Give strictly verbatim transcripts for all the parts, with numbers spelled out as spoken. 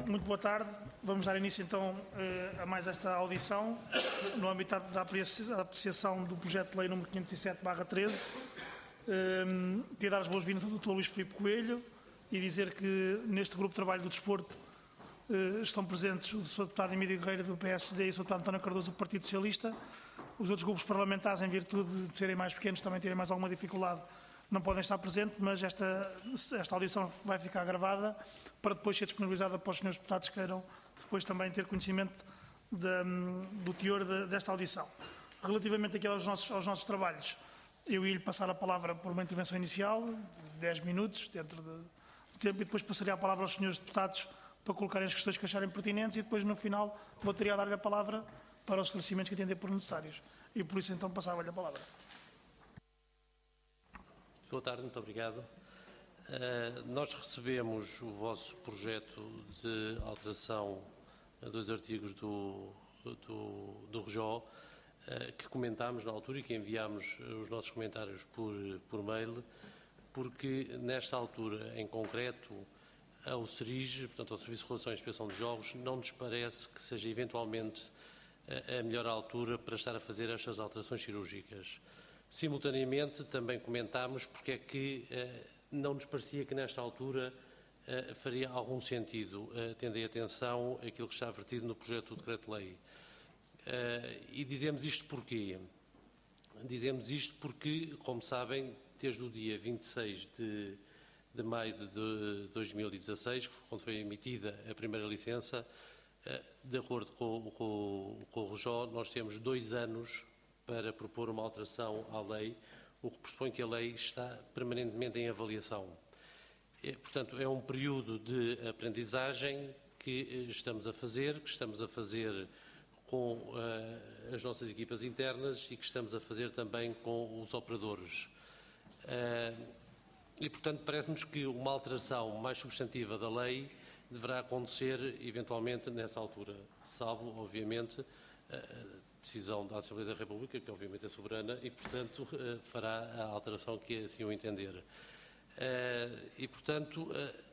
Muito boa tarde. Vamos dar início então a mais esta audição no âmbito da apreciação do projeto de lei número quinhentos e sete barra treze. Queria dar as boas-vindas ao doutor Luís Filipe Coelho e dizer que neste grupo de trabalho do desporto estão presentes o senhor deputado Emílio Guerreiro do P S D e o senhor deputado António Cardoso do Partido Socialista. Os outros grupos parlamentares, em virtude de serem mais pequenos, também terem mais alguma dificuldade, não podem estar presentes, mas esta, esta audição vai ficar gravada para depois ser disponibilizada para os senhores deputados que queiram depois também ter conhecimento de, do teor de, desta audição. Relativamente aqui aos nossos, aos nossos trabalhos, eu ia-lhe passar a palavra por uma intervenção inicial, dez minutos, dentro de tempo, e depois passaria a palavra aos senhores deputados para colocarem as questões que acharem pertinentes e depois, no final, voltaria a dar-lhe a palavra para os esclarecimentos que entender por necessários. E por isso, então, passava-lhe a palavra. Boa tarde, muito obrigado. Uh, nós recebemos o vosso projeto de alteração a dois artigos do, do, do R J O, uh, que comentámos na altura e que enviámos os nossos comentários por, por mail, porque nesta altura, em concreto, ao S R I G, portanto ao Serviço de Regulação e Inspeção de Jogos, não nos parece que seja eventualmente a, a melhor altura para estar a fazer estas alterações cirúrgicas. Simultaneamente, também comentámos porque é que eh, não nos parecia que nesta altura eh, faria algum sentido, eh, tendo em atenção aquilo que está vertido no projeto do Decreto-Lei. Eh, e dizemos isto porquê? Dizemos isto porque, como sabem, desde o dia vinte e seis de, de maio de dois mil e dezasseis, quando foi emitida a primeira licença, eh, de acordo com, com, com o R J O, nós temos dois anos para propor uma alteração à lei, o que pressupõe que a lei está permanentemente em avaliação. É, portanto, é um período de aprendizagem que estamos a fazer, que estamos a fazer com uh, as nossas equipas internas e que estamos a fazer também com os operadores. Uh, e, portanto, parece-nos que uma alteração mais substantiva da lei deverá acontecer, eventualmente, nessa altura, salvo, obviamente, uh, decisão da Assembleia da República, que obviamente é soberana, e, portanto, fará a alteração que assim o entender. E, portanto,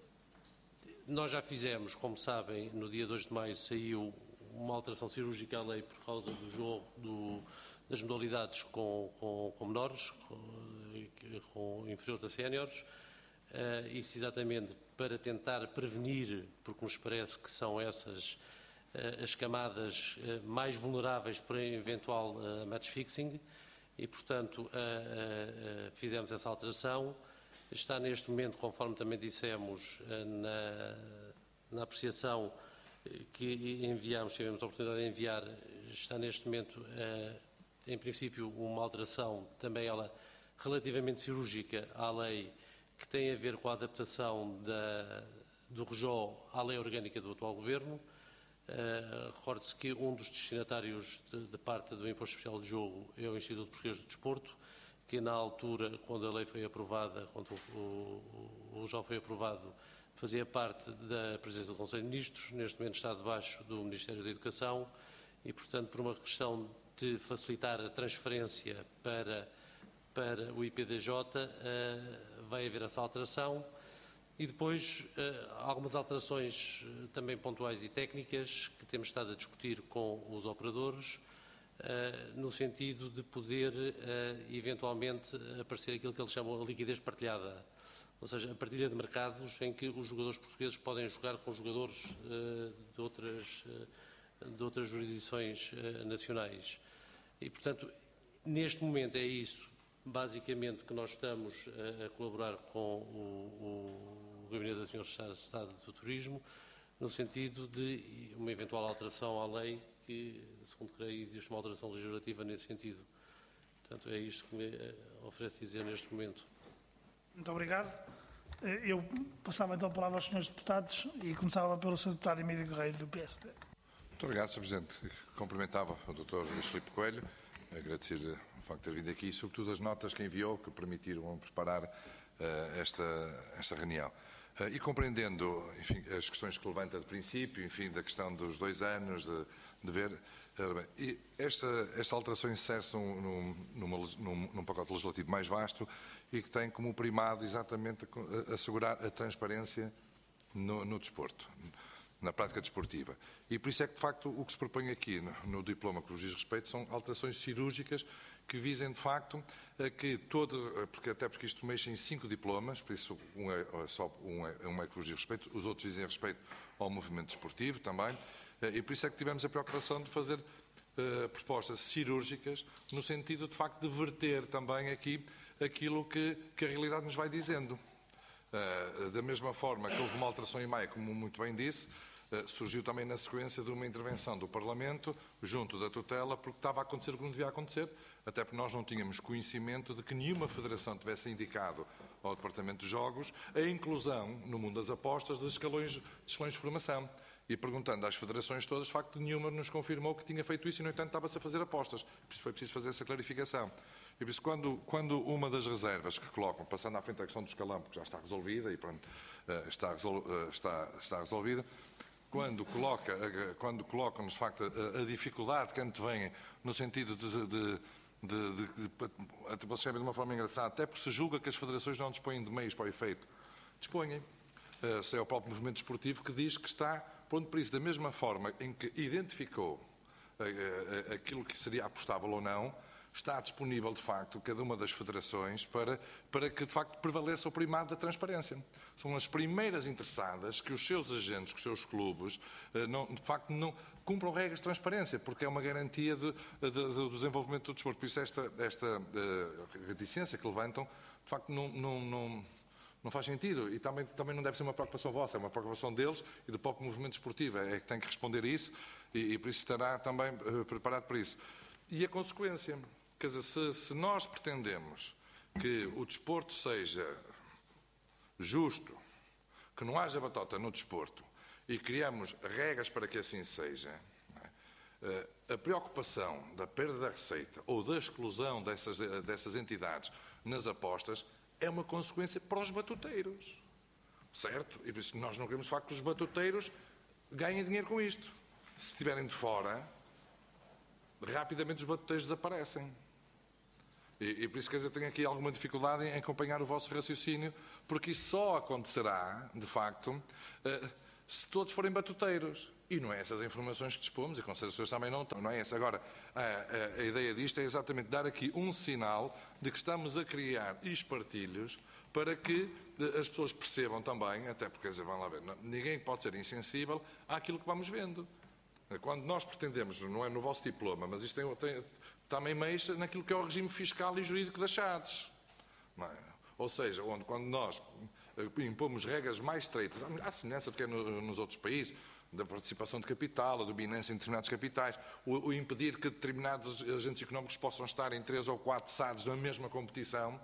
nós já fizemos, como sabem, no dia dois de maio saiu uma alteração cirúrgica à lei por causa do jogo do, das modalidades com, com, com menores, com, com inferiores a séniores, isso exatamente para tentar prevenir, porque nos parece que são essas as camadas mais vulneráveis para eventual uh, match fixing e, portanto, uh, uh, fizemos essa alteração. Está neste momento, conforme também dissemos, uh, na, na apreciação que enviámos, tivemos a oportunidade de enviar, está neste momento, uh, em princípio, uma alteração, também ela relativamente cirúrgica à lei, que tem a ver com a adaptação da, do R J O à lei orgânica do atual Governo. Uh, Recorde-se que um dos destinatários de, de parte do Imposto Especial de Jogo é o Instituto Português do Desporto, que na altura, quando a lei foi aprovada, quando o, o, o R J O foi aprovado, fazia parte da presidência do Conselho de Ministros, neste momento está debaixo do Ministério da Educação e, portanto, por uma questão de facilitar a transferência para, para o I P D J, uh, vai haver essa alteração. E depois, uh, algumas alterações uh, também pontuais e técnicas que temos estado a discutir com os operadores, uh, no sentido de poder, uh, eventualmente, aparecer aquilo que eles chamam de liquidez partilhada. Ou seja, a partilha de mercados em que os jogadores portugueses podem jogar com jogadores uh, de, outras, uh, de outras jurisdições uh, nacionais. E, portanto, neste momento é isso, basicamente, que nós estamos a, a colaborar com o, o Gabinete da senhora Secretária de Estado do Turismo, no sentido de uma eventual alteração à lei, que, segundo creio, existe uma alteração legislativa nesse sentido. Portanto, é isto que me oferece dizer neste momento. Muito obrigado. Eu passava então a palavra aos senhores deputados e começava pelo senhor deputado Emílio Guerreiro, do P S D. Muito obrigado, senhor Presidente. Cumprimentava o doutor Luís Filipe Coelho, agradecer-lhe o facto de ter vindo aqui e, sobretudo, as notas que enviou, que permitiram preparar uh, esta, esta reunião. Uh, e compreendendo, enfim, as questões que levanta de princípio, enfim, da questão dos dois anos, de, de ver... Uh, bem, e esta, esta alteração insere-se num, num, num, num pacote legislativo mais vasto e que tem como primado exatamente a, a assegurar a transparência no, no desporto. na prática desportiva. E por isso é que, de facto, o que se propõe aqui no, no diploma que vos diz respeito são alterações cirúrgicas que visem, de facto, a que todo, porque até porque isto mexe em cinco diplomas, por isso um é, só um é, um é que vos diz respeito, os outros dizem respeito ao movimento desportivo também, e por isso é que tivemos a preocupação de fazer uh, propostas cirúrgicas no sentido, de facto, de verter também aqui aquilo que, que a realidade nos vai dizendo. Uh, da mesma forma que houve uma alteração em maio, como muito bem disse, uh, surgiu também na sequência de uma intervenção do Parlamento, junto da tutela, porque estava a acontecer o que não devia acontecer, até porque nós não tínhamos conhecimento de que nenhuma federação tivesse indicado ao Departamento de Jogos a inclusão, no mundo das apostas, de escalões de, escalões de formação. E perguntando às federações todas, de facto, nenhuma nos confirmou que tinha feito isso e, no entanto, estava-se a fazer apostas. Por isso foi preciso fazer essa clarificação. E por isso, quando, quando uma das reservas que colocam, passando à frente da questão do escalão, porque já está resolvida e pronto, está, resol, está, está resolvida, quando, coloca, quando colocam, de facto, a, a dificuldade que antevém no sentido de, de De, de, de, de, vocês sabem de uma forma engraçada, até porque se julga que as federações não dispõem de meios para o efeito. Dispõem. Uh, é o próprio movimento desportivo que diz que está pronto para isso. Da mesma forma em que identificou uh, uh, aquilo que seria apostável ou não, está disponível, de facto, cada uma das federações para, para que, de facto, prevaleça o primado da transparência. São as primeiras interessadas que os seus agentes, que os seus clubes, não, de facto, não cumpram regras de transparência, porque é uma garantia de, de, de, do desenvolvimento do desporto. Por isso, esta, esta uh, reticência que levantam, de facto, não, não, não, não faz sentido. E também, também não deve ser uma preocupação vossa, é uma preocupação deles e do próprio movimento desportivo. É que tem que responder a isso e, e por isso estará também uh, preparado para isso. E a consequência... Quer dizer, se, se nós pretendemos que o desporto seja justo, que não haja batota no desporto e criamos regras para que assim seja, é? A preocupação da perda da receita ou da exclusão dessas, dessas entidades nas apostas é uma consequência para os batuteiros. Certo? E por isso nós não queremos, de facto, que os batuteiros ganhem dinheiro com isto. Se estiverem de fora, rapidamente os batuteiros desaparecem. E, e por isso, quer dizer, tenho aqui alguma dificuldade em acompanhar o vosso raciocínio, porque isso só acontecerá, de facto, se todos forem batuteiros. E não é essas informações que dispomos, e com certeza vocês também não estão, não é essa. Agora, a, a, a ideia disto é exatamente dar aqui um sinal de que estamos a criar espartilhos para que as pessoas percebam também, até porque, quer dizer, vão lá ver, ninguém pode ser insensível àquilo que vamos vendo. Quando nós pretendemos, não é no vosso diploma, mas isto tem, tem, também mexe naquilo que é o regime fiscal e jurídico das C A Ds. Não é? Ou seja, onde, quando nós impomos regras mais estreitas, à semelhança do que é no, nos outros países, da participação de capital, a dominância em determinados capitais, o, o impedir que determinados agentes económicos possam estar em três ou quatro S A Ds na mesma competição,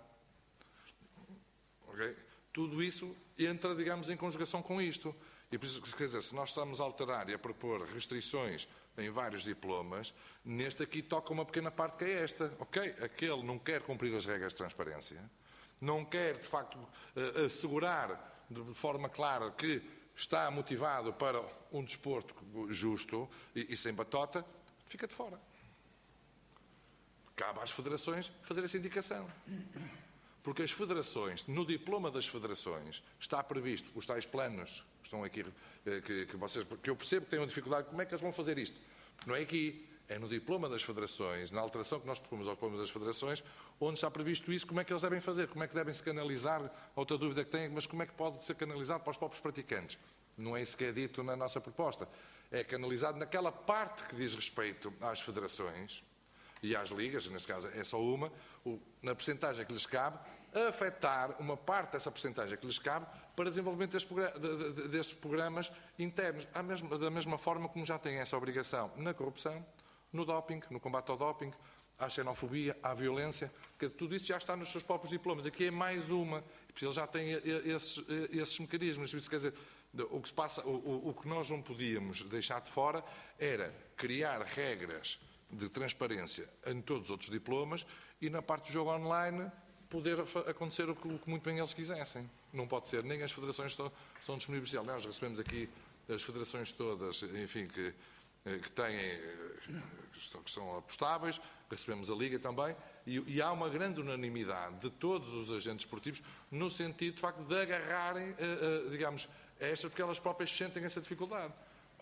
okay? Tudo isso entra, digamos, em conjugação com isto. E por isso, quer dizer, se nós estamos a alterar e a propor restrições em vários diplomas, neste aqui toca uma pequena parte que é esta. Ok, aquele não quer cumprir as regras de transparência, não quer, de facto, assegurar de forma clara que está motivado para um desporto justo e, e sem batota, fica de fora. Cabe às federações fazer essa indicação. Porque as federações, no diploma das federações, está previsto os tais planos que estão aqui, que, que, vocês, que eu percebo que têm uma dificuldade, como é que eles vão fazer isto? Não é aqui, é no diploma das federações, na alteração que nós propomos ao diploma das federações, onde está previsto isso, como é que eles devem fazer, como é que devem se canalizar, outra dúvida que têm, mas como é que pode ser canalizado para os próprios praticantes? Não é isso que é dito na nossa proposta. É canalizado naquela parte que diz respeito às federações e às ligas, neste caso é só uma, na percentagem que lhes cabe, afetar uma parte dessa percentagem que lhes cabe para desenvolvimento destes, programas, destes programas internos, da mesma forma como já têm essa obrigação na corrupção, no doping, no combate ao doping, à xenofobia, à violência, que tudo isso já está nos seus próprios diplomas. Aqui é mais uma, porque eles já têm esses, esses mecanismos. Isso quer dizer, o que se passa, o, o que nós não podíamos deixar de fora era criar regras de transparência em todos os outros diplomas e na parte do jogo online poder acontecer o que, o que muito bem eles quisessem. Não pode ser, nem as federações estão, estão disponíveis. Aliás, recebemos aqui as federações todas, enfim, que, que têm, que são apostáveis, recebemos a Liga também, e, e há uma grande unanimidade de todos os agentes esportivos no sentido, de facto, de agarrarem, digamos, a estas, porque elas próprias sentem essa dificuldade.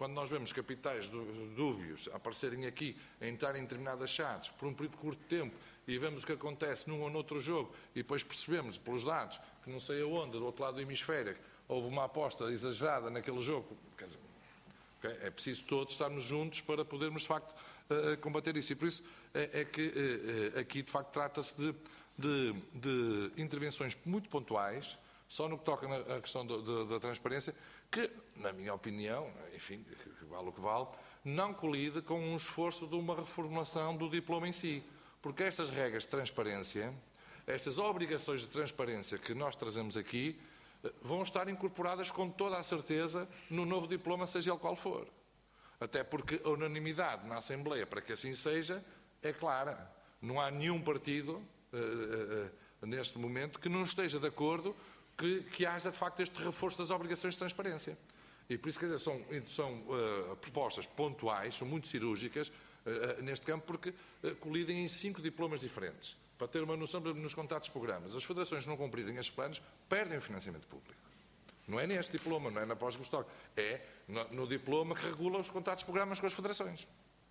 quando nós vemos capitais dúbios aparecerem aqui, a entrar em determinadas chats por um período curto de tempo, e vemos o que acontece num ou noutro jogo, e depois percebemos, pelos dados, que não sei aonde, do outro lado do hemisfério, houve uma aposta exagerada naquele jogo. Quer dizer, okay? É preciso todos estarmos juntos para podermos, de facto, uh, combater isso. E por isso é, é que uh, aqui, de facto, trata-se de, de, de intervenções muito pontuais, só no que toca na questão do, do, da transparência, que, na minha opinião, enfim, que vale o que vale, não colide com um esforço de uma reformulação do diploma em si. Porque estas regras de transparência, estas obrigações de transparência que nós trazemos aqui, vão estar incorporadas com toda a certeza no novo diploma, seja ele qual for. Até porque a unanimidade na Assembleia, para que assim seja, é clara. Não há nenhum partido, uh, uh, uh, neste momento, que não esteja de acordo que, que haja, de facto, este reforço das obrigações de transparência. E por isso, quer dizer, são, são uh, propostas pontuais, são muito cirúrgicas, Uh, neste campo, porque uh, colidem em cinco diplomas diferentes. Para ter uma noção, nos contratos de programas, as federações que não cumprirem estes planos perdem o financiamento público. Não é neste diploma, não é na pós-Gustoc, é no, no diploma que regula os contratos de programas com as federações.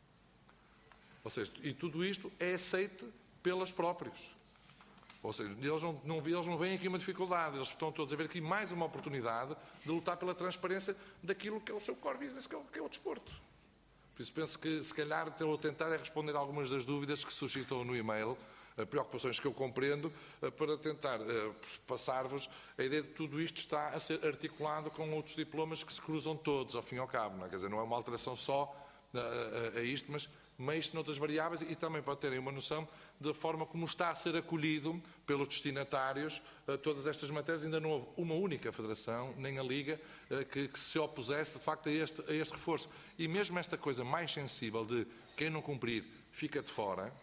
Ou seja, e tudo isto é aceito pelas próprias. Ou seja, eles não, não, eles não veem aqui uma dificuldade, eles estão todos a ver aqui mais uma oportunidade de lutar pela transparência daquilo que é o seu core business, que é o, que é o desporto. Por isso penso que, se calhar, vou tentar é responder algumas das dúvidas que suscitam no e-mail, preocupações que eu compreendo, para tentar passar-vos a ideia de que tudo isto está a ser articulado com outros diplomas que se cruzam todos, ao fim e ao cabo. Não é? Quer dizer, não é uma alteração só a, a, a isto, mas mexe noutras variáveis e também para terem uma noção da forma como está a ser acolhido pelos destinatários a todas estas matérias. Ainda não houve uma única federação, nem a Liga, que, que se opusesse, de facto, a este, a este reforço. E mesmo esta coisa mais sensível de quem não cumprir fica de fora,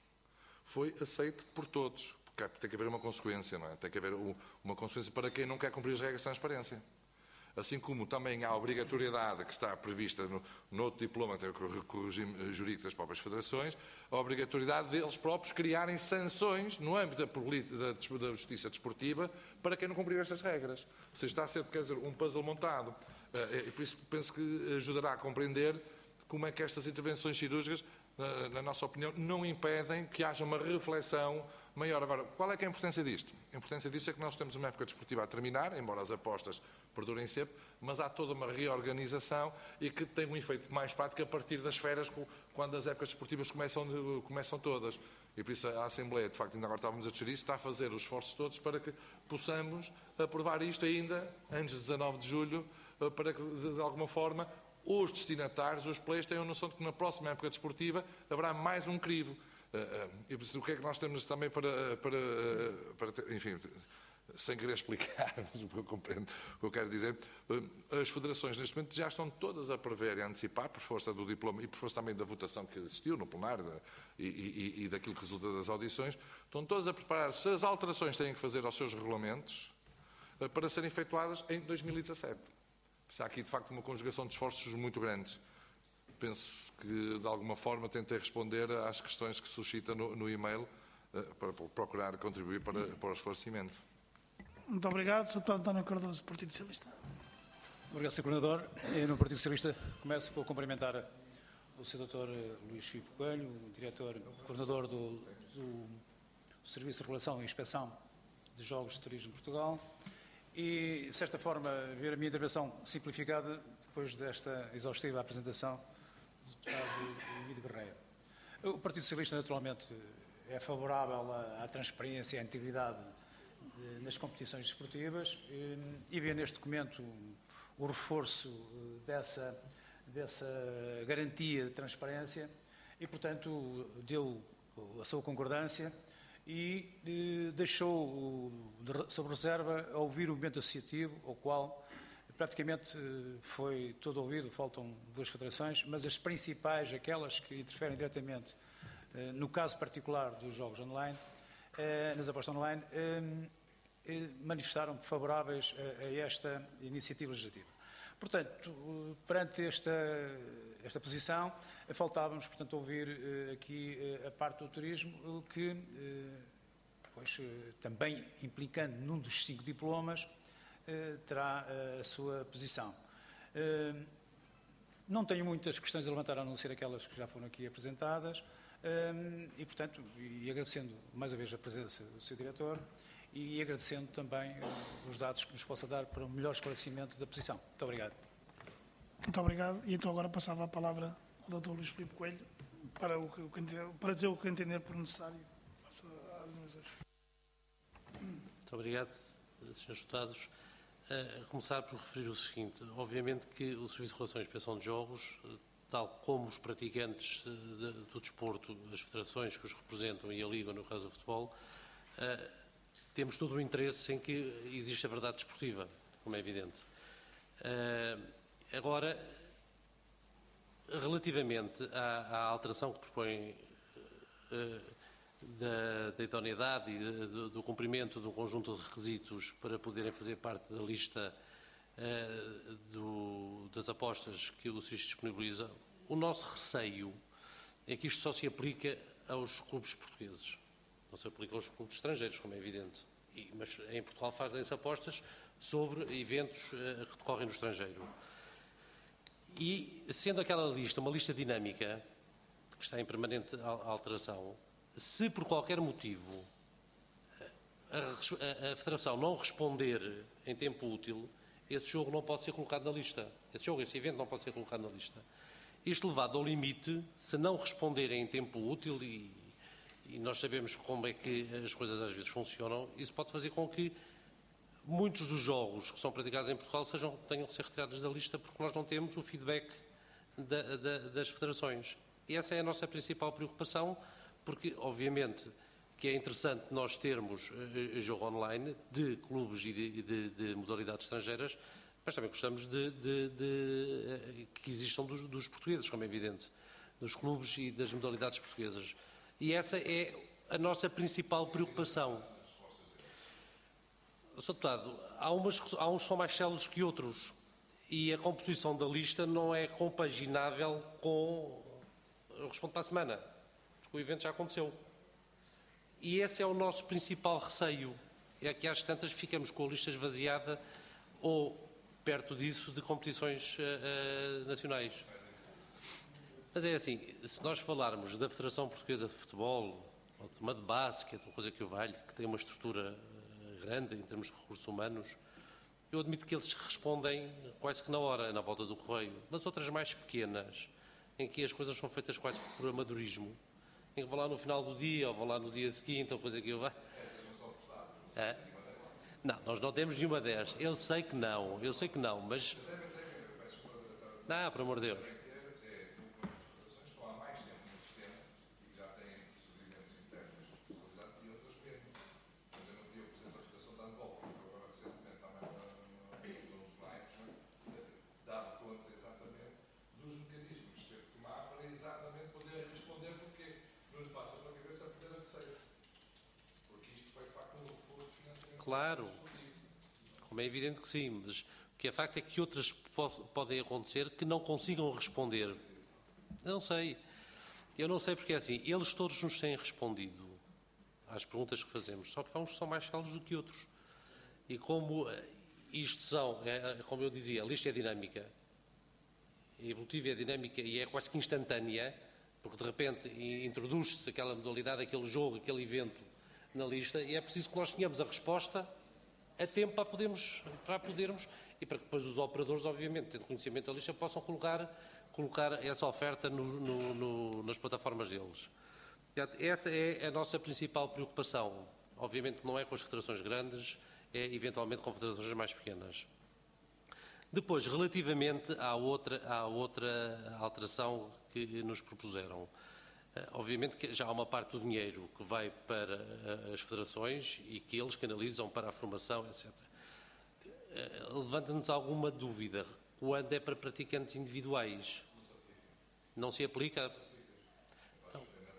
foi aceito por todos. Porque tem que haver uma consequência, não é? Tem que haver uma consequência para quem não quer cumprir as regras de transparência. Assim como também há a obrigatoriedade que está prevista no, no outro diploma, com o regime jurídico das próprias federações, a obrigatoriedade deles próprios criarem sanções no âmbito da, da, da justiça desportiva para quem não cumprir estas regras. Ou seja, está a ser, quer dizer, um puzzle montado. E por isso penso que ajudará a compreender como é que estas intervenções cirúrgicas, na, na nossa opinião, não impedem que haja uma reflexão maior. Agora, qual é que é a importância disto? A importância disto é que nós temos uma época desportiva a terminar, embora as apostas perdurem sempre, mas há toda uma reorganização e que tem um efeito mais prático a partir das férias, quando as épocas desportivas começam, começam todas. E por isso a Assembleia, de facto, ainda agora estávamos a discutir isso, está a fazer os esforços todos para que possamos aprovar isto ainda antes de dezanove de julho, para que, de alguma forma, os destinatários, os players, tenham noção de que na próxima época desportiva haverá mais um crivo. E por isso, o que é que nós temos também para, para, para ter, enfim, sem querer explicar, mas o que eu compreendo, o que eu quero dizer, as federações neste momento já estão todas a prever e a antecipar, por força do diploma e por força também da votação que existiu no plenário e, e, e daquilo que resulta das audições, estão todas a preparar se as alterações têm que fazer aos seus regulamentos para serem efetuadas em dois mil e dezassete. Há aqui, de facto, uma conjugação de esforços muito grandes. Penso que, de alguma forma, tentei responder às questões que suscita no, no e-mail para procurar contribuir para, para o esclarecimento. Muito obrigado. senhor Deputado António Cardoso, Partido Socialista. Obrigado, senhor Coordenador. Eu, no Partido Socialista, começo por cumprimentar o senhor doutor Luís Filipe Coelho, o diretor, coordenador do, do Serviço de Regulação e Inspeção de Jogos de Turismo de Portugal e, de certa forma, ver a minha intervenção simplificada depois desta exaustiva apresentação do deputado Emílio Guerreiro. O Partido Socialista, naturalmente, é favorável à, à transparência e à integridade de, nas competições desportivas e, e vê neste documento o reforço dessa, dessa garantia de transparência e, portanto, deu a sua concordância e eh, deixou de, sob reserva a ouvir o movimento associativo, ao qual praticamente eh, foi todo ouvido, faltam duas federações, mas as principais, aquelas que interferem diretamente eh, no caso particular dos jogos online, eh, nas apostas online, eh, eh, manifestaram favoráveis a, a esta iniciativa legislativa. Portanto, perante esta, esta posição, faltávamos, portanto, ouvir eh, aqui eh, a parte do turismo, que, eh, pois, eh, também implicando num dos cinco diplomas, eh, terá eh, a sua posição. Eh, Não tenho muitas questões a levantar, a não ser aquelas que já foram aqui apresentadas, um, e, portanto, e agradecendo mais uma vez a presença do senhor Diretor e agradecendo também uh, os dados que nos possa dar para um melhor esclarecimento da posição. Muito obrigado. Muito obrigado. E então agora passava a palavra ao doutor Luís Filipe Coelho para, o, para dizer o que entender por necessário face às dimensões. Muito obrigado, senhores deputados. A começar por referir o seguinte: obviamente que o Serviço de Regulação e Inspeção de Jogos, tal como os praticantes do desporto, as federações que os representam e a Liga, no caso do futebol, temos todo o interesse em que exista a verdade desportiva, como é evidente. Agora, relativamente à, à alteração que propõe Da, da idoneidade e do, do cumprimento de um conjunto de requisitos para poderem fazer parte da lista uh, do, das apostas que o S I S disponibiliza, o nosso receio é que isto só se aplica aos clubes portugueses, não se aplica aos clubes estrangeiros, como é evidente. E, mas em Portugal fazem-se apostas sobre eventos uh, que decorrem no estrangeiro. E, sendo aquela lista uma lista dinâmica, que está em permanente alteração, se por qualquer motivo a, a, a Federação não responder em tempo útil, esse jogo não pode ser colocado na lista. Esse jogo, esse evento não pode ser colocado na lista. Isto levado ao limite, se não responderem em tempo útil, e, e nós sabemos como é que as coisas às vezes funcionam, isso pode fazer com que muitos dos jogos que são praticados em Portugal sejam, tenham que ser retirados da lista, porque nós não temos o feedback da, da, das federações. E essa é a nossa principal preocupação, porque, obviamente, que é interessante nós termos uh, jogo online de clubes e de, de, de modalidades estrangeiras, mas também gostamos de, de, de, uh, que existam dos, dos portugueses, como é evidente, dos clubes e das modalidades portuguesas. E essa é a nossa principal preocupação. senhor Deputado, há, umas, há uns que são mais células que outros, e a composição da lista não é compaginável com... Eu respondo para a semana. O evento já aconteceu. E esse é o nosso principal receio. É que às tantas ficamos com a lista esvaziada ou perto disso de competições uh, uh, nacionais. Mas é assim, se nós falarmos da Federação Portuguesa de Futebol, ou de uma de basquete, uma coisa que o valha, que tem uma estrutura uh, grande em termos de recursos humanos, eu admito que eles respondem quase que na hora, na volta do correio. Mas outras mais pequenas, em que as coisas são feitas quase por amadorismo, em que vão lá no final do dia, ou vão lá no dia seguinte, ou coisa que eu vá. É? Não, nós não temos nenhuma dessas. Eu sei que não, eu sei que não, mas... Não, por amor de Deus. Claro, como é evidente que sim, mas o que é facto é que outras po podem acontecer que não consigam responder. Eu não sei. Eu não sei porque é assim, eles todos nos têm respondido às perguntas que fazemos, só que há uns que são mais células do que outros. E como isto são, é, como eu dizia, a lista é dinâmica, é evolutiva, é dinâmica e é quase que instantânea, porque de repente introduz-se aquela modalidade, aquele jogo, aquele evento na lista, e é preciso que nós tenhamos a resposta a tempo para podermos, para podermos e para que depois os operadores, obviamente, tendo conhecimento da lista, possam colocar, colocar essa oferta no, no, no, nas plataformas deles. Essa é a nossa principal preocupação. Obviamente não é com as federações grandes, é eventualmente com federações mais pequenas. Depois, relativamente à outra, à outra alteração que nos propuseram. Obviamente que já há uma parte do dinheiro que vai para as federações e que eles canalizam para a formação, etcétera. Levanta-nos alguma dúvida quando é para praticantes individuais? Não se aplica? Então,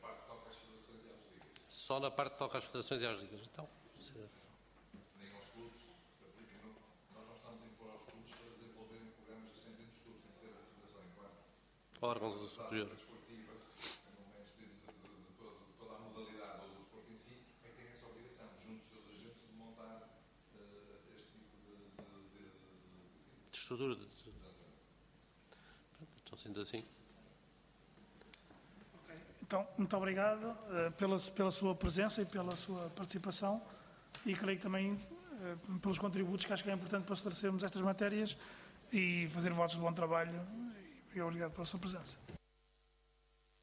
só na parte que toca às federações e às ligas. Então, nem aos clubes se aplica. Nós não estamos a impor aos clubes para desenvolverem programas assistentes dos clubes, tem que ser a federação enquanto órgãos superiores. Estrutura de... Então, sendo assim. Então, muito obrigado uh, pela, pela sua presença e pela sua participação e creio que também uh, pelos contributos que acho que é importante para esclarecermos estas matérias e fazer votos de bom trabalho e obrigado pela sua presença.